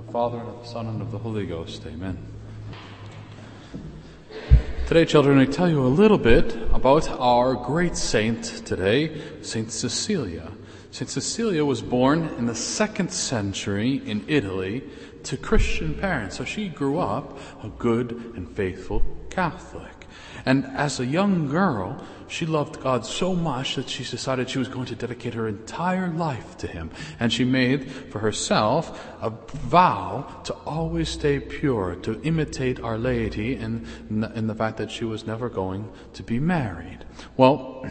Father, and of the Son, and of the Holy Ghost. Amen. Today, children, I tell you a little bit about our great saint today, Saint Cecilia. Saint Cecilia was born in the 2nd century in Italy to Christian parents. So she grew up a good and faithful Catholic. And as a young girl, she loved God so much that she decided she was going to dedicate her entire life to Him. And she made for herself a vow to always stay pure, to imitate Our Lady in the fact that she was never going to be married. Well,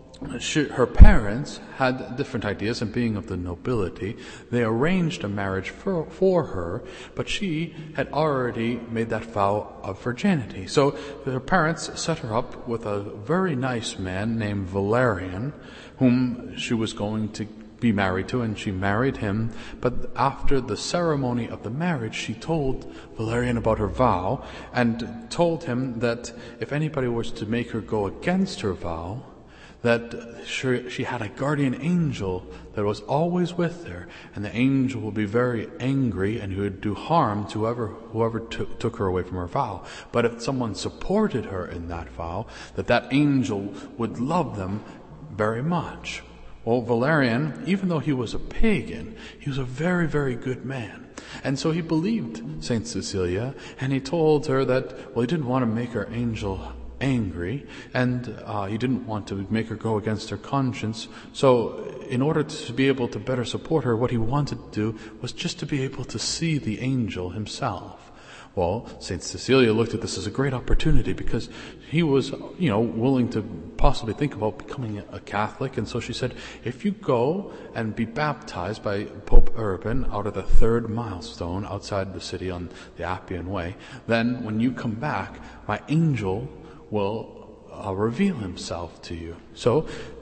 her parents had different ideas, and being of the nobility, they arranged a marriage for her, but she had already made that vow of virginity. So her parents set her up with a very nice man named Valerian, whom she was going to be married to, and she married him. But after the ceremony of the marriage, she told Valerian about her vow, and told him that if anybody was to make her go against her vow, that she had a guardian angel that was always with her, and the angel would be very angry and he would do harm to whoever took her away from her vow. But if someone supported her in that vow, that angel would love them very much. Well, Valerian, even though he was a pagan, he was a very, very good man. And so he believed Saint Cecilia, and he told her that, well, he didn't want to make her angel angry, and he didn't want to make her go against her conscience. So in order to be able to better support her, what he wanted to do was just to be able to see the angel himself. Well, Saint Cecilia looked at this as a great opportunity, because he was, willing to possibly think about becoming a Catholic. And so she said, if you go and be baptized by Pope Urban out of the 3rd milestone outside the city on the Appian Way, then when you come back, my angel will reveal himself to you. So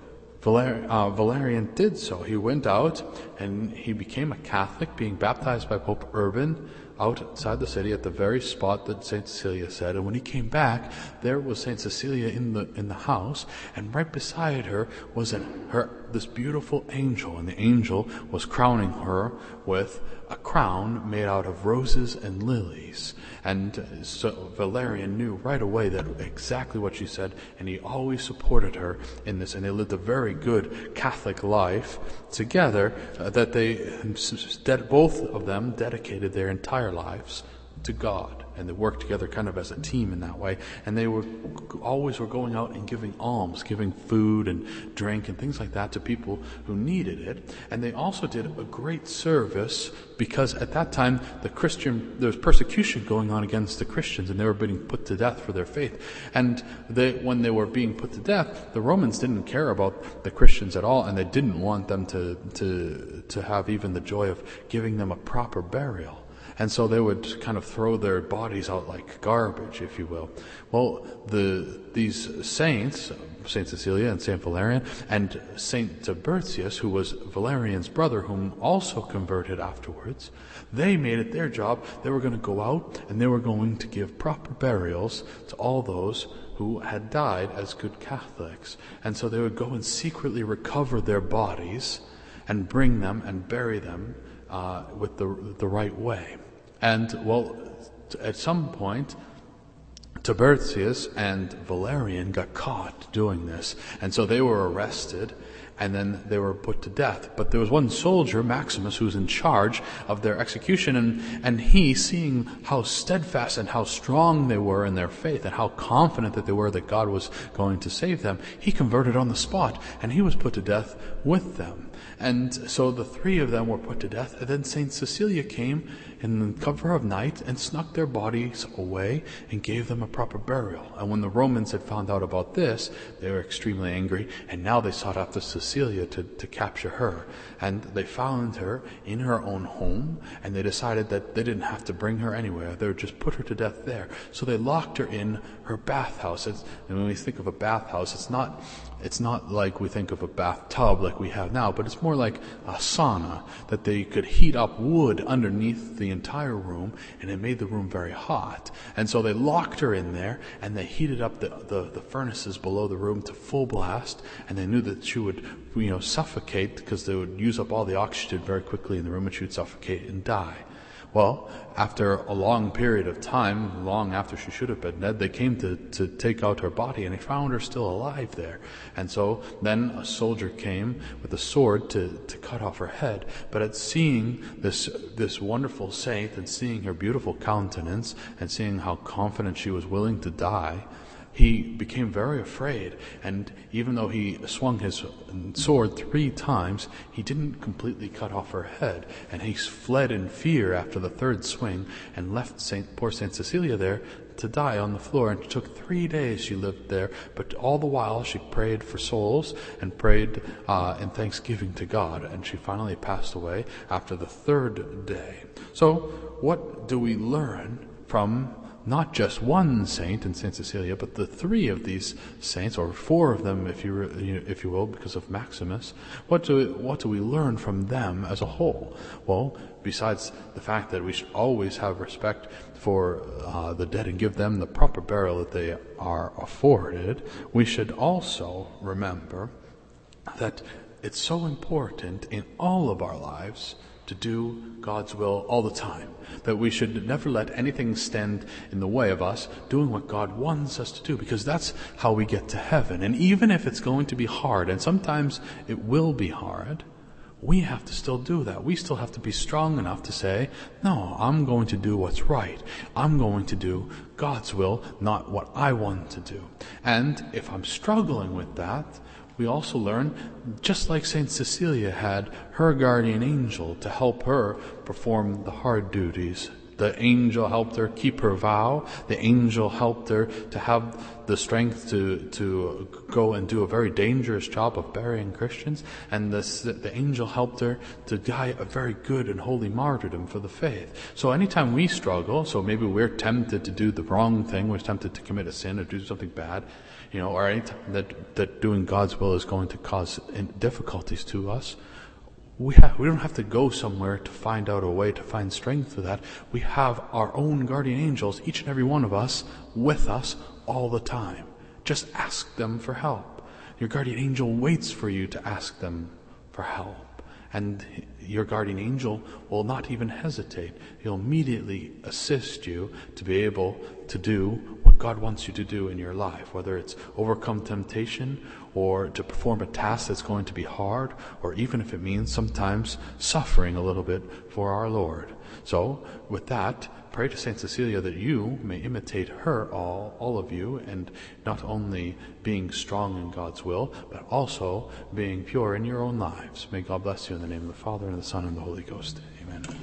Valerian did so. He went out and he became a Catholic, being baptized by Pope Urban outside the city at the very spot that Saint Cecilia said. And when he came back, there was Saint Cecilia in the house, and right beside her was this beautiful angel, and the angel was crowning her with a crown made out of roses and lilies. And so Valerian knew right away that exactly what she said, and he always supported her in this, and they lived a very good Catholic life together, that both of them dedicated their entire lives to God, and they worked together kind of as a team in that way. And they were going out and giving alms, giving food and drink and things like that to people who needed it. And they also did a great service, because at that time there was persecution going on against the Christians, and they were being put to death for their faith. And when they were being put to death, the Romans didn't care about the Christians at all, and they didn't want them to have even the joy of giving them a proper burial. And so they would kind of throw their bodies out like garbage, if you will. Well, these saints, Saint Cecilia and Saint Valerian, and Saint Tiburtius, who was Valerian's brother, whom also converted afterwards, they made it their job. They were going to go out and they were going to give proper burials to all those who had died as good Catholics. And so they would go and secretly recover their bodies and bring them and bury them with the right way. And, well, at some point, Tiburtius and Valerian got caught doing this. And so they were arrested, and then they were put to death. But there was one soldier, Maximus, who was in charge of their execution, and he, seeing how steadfast and how strong they were in their faith, and how confident that they were that God was going to save them, he converted on the spot, and he was put to death with them. And so the 3 of them were put to death, and then Saint Cecilia came in the cover of night and snuck their bodies away and gave them a proper burial. And when the Romans had found out about this, they were extremely angry, and now they sought after Cecilia to capture her. And they found her in her own home, and they decided that they didn't have to bring her anywhere. They would just put her to death there. So they locked her in her bathhouse. And when we think of a bathhouse, it's not like we think of a bathtub like we have now, but it's more like a sauna, that they could heat up wood underneath the entire room, and it made the room very hot. And so they locked her in there, and they heated up the furnaces below the room to full blast, and they knew that she would suffocate, because they would use up all the oxygen very quickly in the room, and she would suffocate and die. Well, after a long period of time, long after she should have been dead, they came to take out her body, and they found her still alive there. And so then a soldier came with a sword to cut off her head. But at seeing this wonderful saint, and seeing her beautiful countenance, and seeing how confident she was willing to die, he became very afraid, and even though he swung his sword 3 times, he didn't completely cut off her head, and he fled in fear after the 3rd swing, and left poor Saint Cecilia there to die on the floor. And it took 3 days she lived there, but all the while she prayed for souls and prayed in thanksgiving to God, and she finally passed away after the 3rd day. So what do we learn from not just one saint in Saint Cecilia, but the 3 of these saints, or 4 of them, if you will, because of Maximus? What do we learn from them as a whole? Well, besides the fact that we should always have respect for the dead and give them the proper burial that they are afforded, we should also remember that it's so important in all of our lives to do God's will all the time, that we should never let anything stand in the way of us doing what God wants us to do, because that's how we get to heaven. And even if it's going to be hard, and sometimes it will be hard, we have to still do that. We still have to be strong enough to say, no, I'm going to do what's right. I'm going to do God's will, not what I want to do. And if I'm struggling with that, we also learn, just like Saint Cecilia had her guardian angel to help her perform the hard duties. The angel helped her keep her vow. The angel helped her to have the strength to go and do a very dangerous job of burying Christians. And the angel helped her to die a very good and holy martyrdom for the faith. So anytime we struggle, so maybe we're tempted to do the wrong thing, we're tempted to commit a sin or do something bad, or anytime that doing God's will is going to cause difficulties to us, we don't have to go somewhere to find out a way to find strength for that. We have our own guardian angels, each and every one of us, with us all the time. Just ask them for help. Your guardian angel waits for you to ask them for help. And your guardian angel will not even hesitate. He'll immediately assist you to be able to do what God wants you to do in your life, whether it's overcome temptation or to perform a task that's going to be hard, or even if it means sometimes suffering a little bit for our Lord. So with that, pray to Saint Cecilia that you may imitate her, all of you, and not only being strong in God's will, but also being pure in your own lives. May God bless you in the name of the Father, and the Son, and the Holy Ghost. Amen.